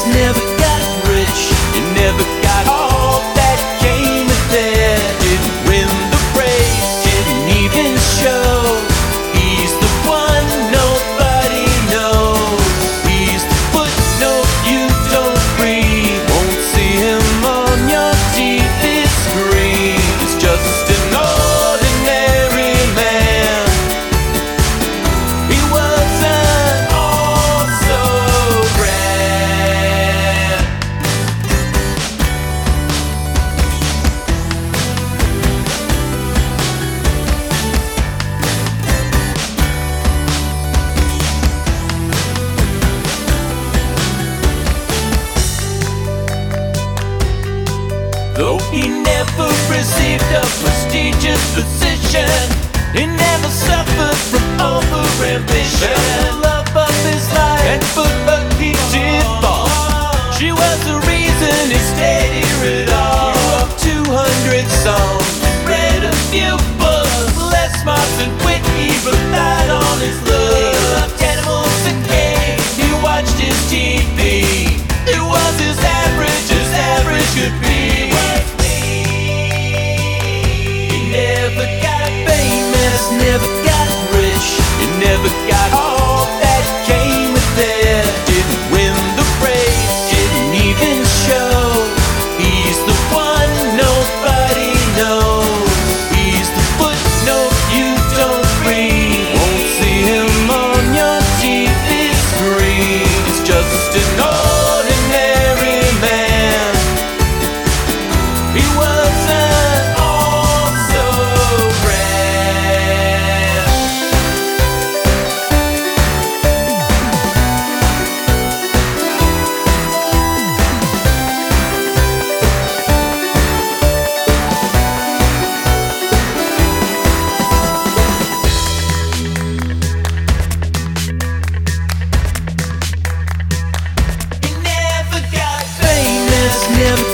never got rich, he never got all that came with it. Didn't win the race, didn't even show. He's the one nobody knows. He's the footnote you don't read. Won't see him on your TV screen. He's just an ordinary man. He wasn't all so grand. Though he never received a prestigious position, he never suffered from over-ambition. The love of his life and put a he did fall. She was the reason he stayed here at all. He wrote 200 songs, read a few books. Less smart than Whitney relied on his looks. He loved animals and games, he watched his TV. It was as average could be. Never got famous, never got rich, he never got all that came with it. Didn't win the race, didn't even show. He's the one nobody knows. He's the footnote you don't read. Won't see him on your TV screen. He's just an ordinary man. He wasn't all so grand. He never got famous, never